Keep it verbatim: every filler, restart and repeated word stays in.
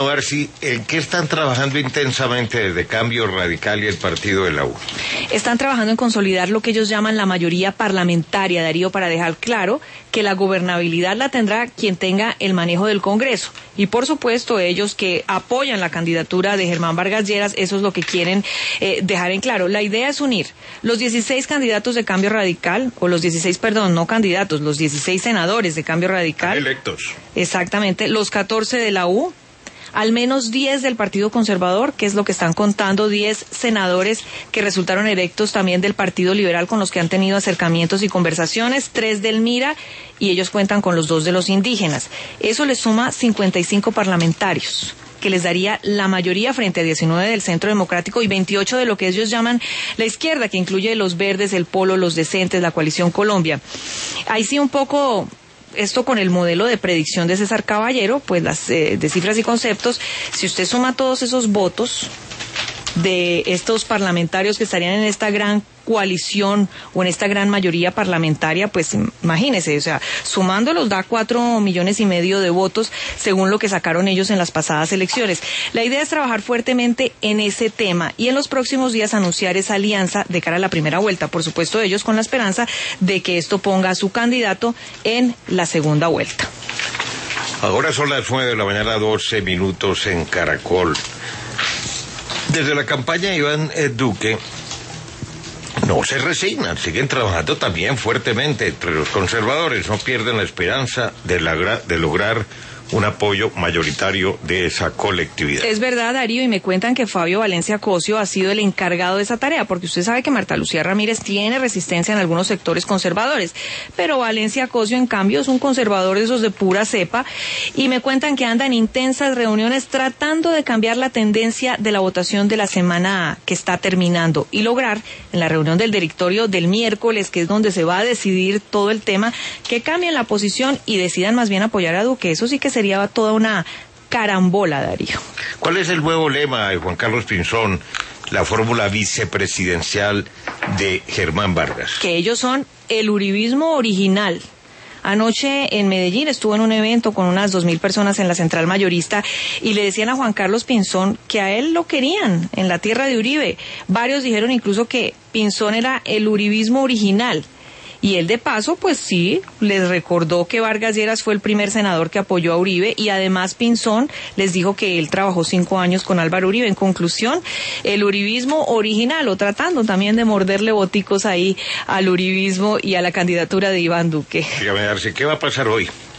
A ver si, ¿en qué están trabajando intensamente desde Cambio Radical y el partido de la U? Están trabajando en consolidar lo que ellos llaman la mayoría parlamentaria, Darío, para dejar claro que la gobernabilidad la tendrá quien tenga el manejo del Congreso. Y por supuesto, ellos que apoyan la candidatura de Germán Vargas Lleras, eso es lo que quieren eh, dejar en claro. La idea es unir los dieciséis candidatos de Cambio Radical, o los dieciséis, perdón, no candidatos, los dieciséis senadores de Cambio Radical. Electos. Exactamente, los catorce de la U. Al menos diez del Partido Conservador, que es lo que están contando, diez senadores que resultaron electos también del Partido Liberal con los que han tenido acercamientos y conversaciones, tres del MIRA y ellos cuentan con los dos de los indígenas. Eso les suma cincuenta y cinco parlamentarios, que les daría la mayoría frente a diecinueve del Centro Democrático y veintiocho de lo que ellos llaman la izquierda, que incluye los Verdes, el Polo, los Decentes, la Coalición Colombia. Ahí sí un poco... Esto con el modelo de predicción de César Caballero, pues las eh, de cifras y conceptos, si usted suma todos esos votos de estos parlamentarios que estarían en esta gran coalición o en esta gran mayoría parlamentaria, pues imagínese, o sea, sumándolos da cuatro millones y medio de votos según lo que sacaron ellos en las pasadas elecciones. La idea es trabajar fuertemente en ese tema y en los próximos días anunciar esa alianza de cara a la primera vuelta. Por supuesto, ellos con la esperanza de que esto ponga a su candidato en la segunda vuelta. Ahora son las nueve de la mañana, doce minutos en Caracol. Desde la campaña de Iván Duque no se resignan, siguen trabajando también fuertemente entre los conservadores, no pierden la esperanza de, lagra, de lograr un apoyo mayoritario de esa colectividad. Es verdad, Darío, y me cuentan que Fabio Valencia Cosio ha sido el encargado de esa tarea, porque usted sabe que Marta Lucía Ramírez tiene resistencia en algunos sectores conservadores, pero Valencia Cosio, en cambio, es un conservador de esos de pura cepa, y me cuentan que anda en intensas reuniones tratando de cambiar la tendencia de la votación de la semana que está terminando, y lograr, en la reunión del directorio del miércoles, que es donde se va a decidir todo el tema, que cambien la posición y decidan más bien apoyar a Duque. Eso sí que se sería toda una carambola, Darío. ¿Cuál es el nuevo lema de Juan Carlos Pinzón, la fórmula vicepresidencial de Germán Vargas? Que ellos son el uribismo original. Anoche en Medellín estuvo en un evento con unas dos mil personas en la central mayorista y le decían a Juan Carlos Pinzón que a él lo querían en la tierra de Uribe. Varios dijeron incluso que Pinzón era el uribismo original. Y él de paso, pues sí, les recordó que Vargas Lleras fue el primer senador que apoyó a Uribe y además Pinzón les dijo que él trabajó cinco años con Álvaro Uribe. En conclusión, el uribismo original, o tratando también de morderle boticos ahí al uribismo y a la candidatura de Iván Duque. Dígame, Darcy, ¿qué va a pasar hoy?